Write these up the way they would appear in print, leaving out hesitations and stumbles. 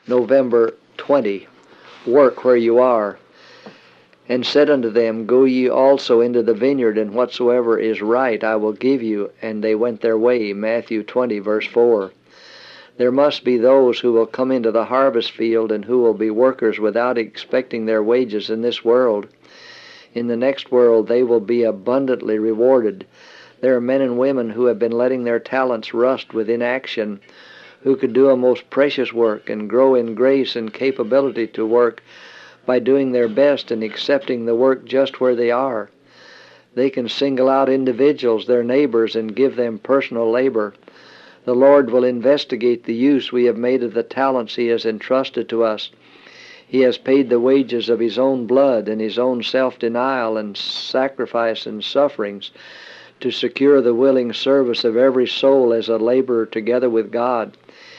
November 20. Work where you are. And said unto them, Go ye also into the vineyard, and whatsoever is right I will give you. And they went their way. Matthew 20, verse 4. There must be those who will come into the harvest field and who will be workers without expecting their wages in this world. In the next world they will be abundantly rewarded. There are men and women who have been letting their talents rust with inaction, who could do a most precious work and grow in grace and capability to work by doing their best and accepting the work just where they are. They can single out individuals, their neighbors, and give them personal labor. The Lord will investigate the use we have made of the talents He has entrusted to us. He has paid the wages of His own blood and His own self-denial and sacrifice and sufferings to secure the willing service of every soul as a laborer together with God.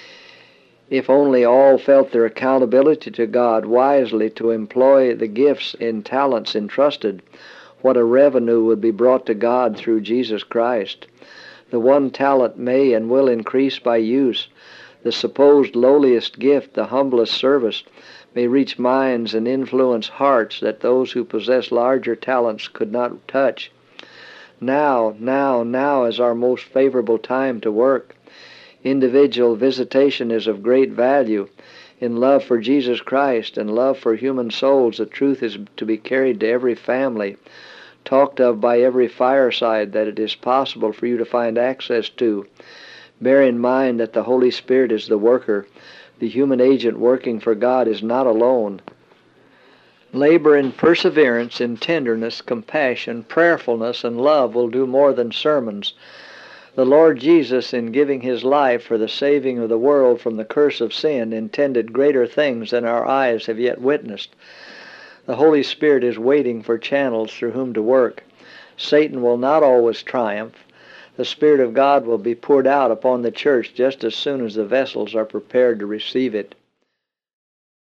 If only all felt their accountability to God wisely to employ the gifts and talents entrusted, what a revenue would be brought to God through Jesus Christ. The one talent may and will increase by use. The supposed lowliest gift, the humblest service, may reach minds and influence hearts that those who possess larger talents could not touch. Now is our most favorable time to work. Individual visitation is of great value. In love for Jesus Christ and love for human souls, the truth is to be carried to every family, talked of by every fireside that it is possible for you to find access to. Bear in mind that the Holy Spirit is the worker. The human agent working for God is not alone. Labor in perseverance, in tenderness, compassion, prayerfulness, and love will do more than sermons. The Lord Jesus, in giving His life for the saving of the world from the curse of sin, intended greater things than our eyes have yet witnessed. The Holy Spirit is waiting for channels through whom to work. Satan will not always triumph. The Spirit of God will be poured out upon the church just as soon as the vessels are prepared to receive it.